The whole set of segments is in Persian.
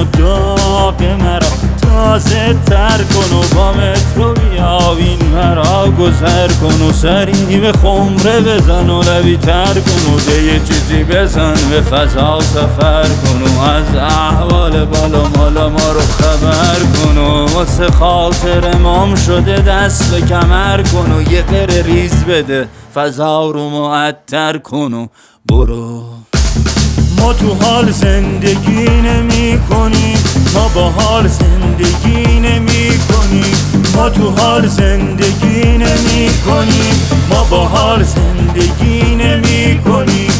داغ مرا تازه تر کن و با مترو بیا این مرا گذر کن و سری به خمره بزن و لبی تر کن و ده یه چیزی بزن به فضا سفر کن و از احوال بالا مالا ما رو خبر کن و واسه خاطر مام شده دست به کمر کن و یه قره ریز بده فضا رو معطر کن و برو. ما تو حال زندگی نمی کنیم، ما با حال زندگی نمی کنیم، ما تو حال زندگی نمی کنیم، ما با حال زندگی نمی کنیم.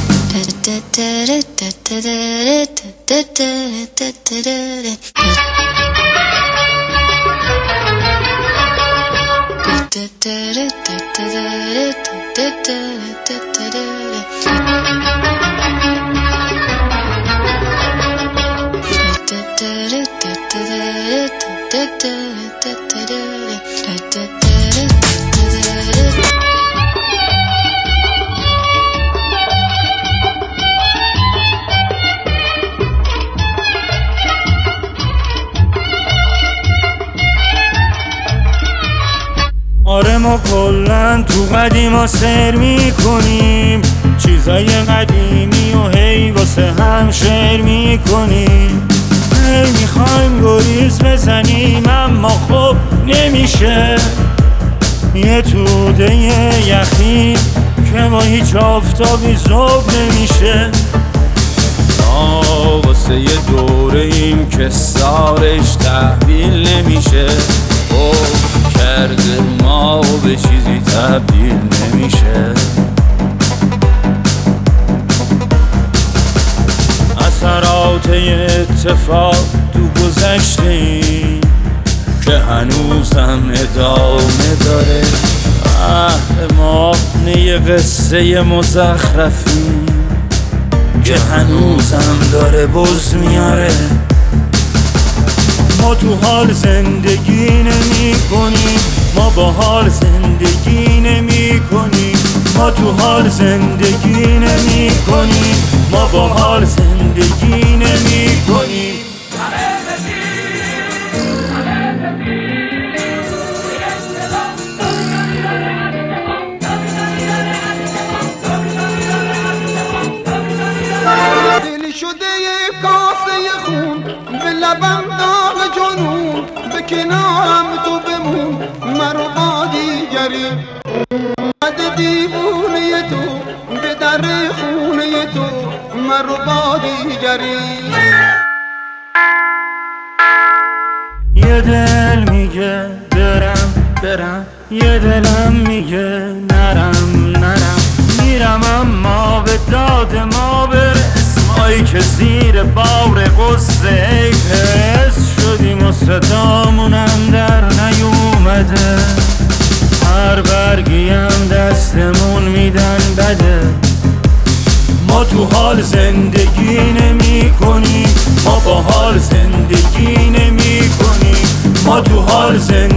آره ما کلن تو قدیما سر می کنیم، چیزای قدیمی و هی واسه هم شعر می کنیم. هی میخوایم گریز بزنیم اما خب نمیشه، یه توده یخی که با هیچ آفتابی ذوب نمیشه. ما واسه یه دوره ایم که سارش تحویل نمیشه، کرده ما به چیزی تبدیل نمیشه. اثرات اتفاق تو گذشتیم که هنوزم ادامه داره، اهل ما یه قصه مزخرفیم که هنوزم داره بز میاره. ما تو حال زندگی نمی کنیم، ما با حال زندگی نمی کنیم، ما تو حال زندگی نمی کنیم، ما با حال زندگی نمی کنیم. دل شده یک کاسه خون به لبم داغ جنون، به کنارم تو بمون مرا با دیگری. اومده دیوونه تو به در خونه تو مرا با دیگری. یه دل میگه برم، یه دلم میگه نرم، میرم اما به داد ما برس. مایی که زیر بار غصه حس شدیم و صدامونم در نیومده، هر برگیم دستمون میدن بده. ما تو حال زندگی نمی کنیم، ما با حال زندگی نمی کنیم، ما تو حال زندگی